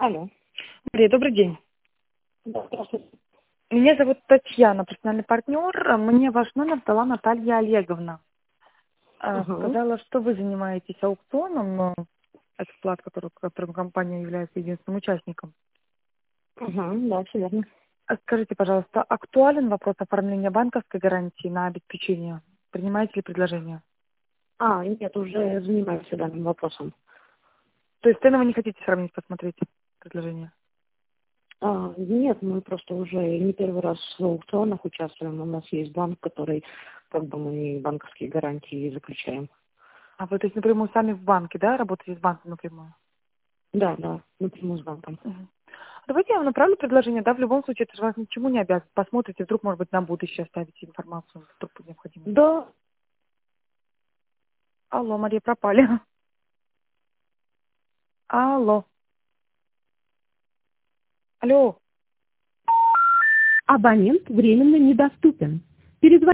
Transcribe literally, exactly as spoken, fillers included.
Алло. Мария, добрый день. Да, здравствуйте. Меня зовут Татьяна, персональный партнер. Мне ваш номер дала Наталья Олеговна. А, Угу. Сказала, что вы занимаетесь аукционом, но это склад, который, которым компания является единственным участником. Угу, да, все верно. А Скажите, пожалуйста, актуален вопрос оформления банковской гарантии на обеспечение? Принимаете ли предложение? А, нет, уже занимаюсь данным вопросом. То есть цены вы не хотите сравнить, посмотреть предложение? А, нет, мы просто уже не первый раз в аукционах участвуем. У нас есть банк, который как бы мы банковские гарантии заключаем. А вы, то есть, напрямую сами в банке, да, работаете с банком напрямую? Да, да, напрямую с банком. Мгм. Давайте я вам направлю предложение, да, в любом случае, это же вас ничему не обязывает. Посмотрите, вдруг, может быть, на будущее оставите информацию, вдруг будет необходимо. Да. Алло, Мария, пропали. Алло. Алло. Абонент временно недоступен. Перезвоните.